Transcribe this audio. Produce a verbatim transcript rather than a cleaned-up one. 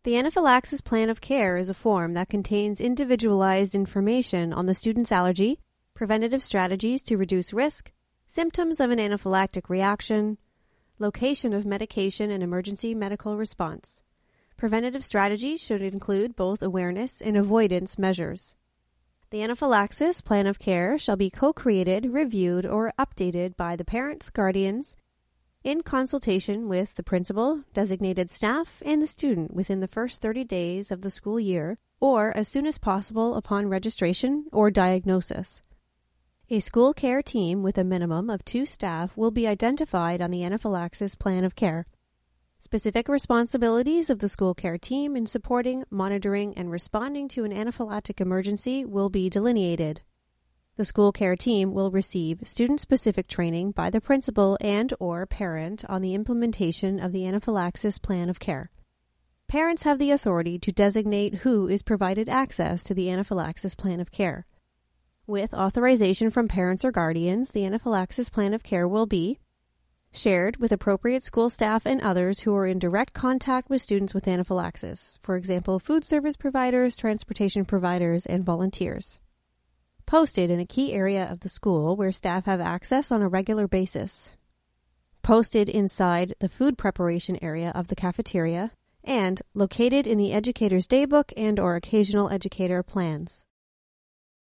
The anaphylaxis plan of care is a form that contains individualized information on the student's allergy, preventative strategies to reduce risk, symptoms of an anaphylactic reaction, location of medication and emergency medical response. Preventative strategies should include both awareness and avoidance measures. The anaphylaxis plan of care shall be co-created, reviewed, or updated by the parents, guardians, in consultation with the principal, designated staff, and the student within the first thirty days of the school year, or as soon as possible upon registration or diagnosis. A school care team with a minimum of two staff will be identified on the anaphylaxis plan of care. Specific responsibilities of the school care team in supporting, monitoring, and responding to an anaphylactic emergency will be delineated. The school care team will receive student-specific training by the principal and or parent on the implementation of the anaphylaxis plan of care. Parents have the authority to designate who is provided access to the anaphylaxis plan of care. With authorization from parents or guardians, the anaphylaxis plan of care will be shared with appropriate school staff and others who are in direct contact with students with anaphylaxis, for example, food service providers, transportation providers, and volunteers. Posted in a key area of the school where staff have access on a regular basis. Posted inside the food preparation area of the cafeteria, and located in the educator's daybook and or occasional educator plans.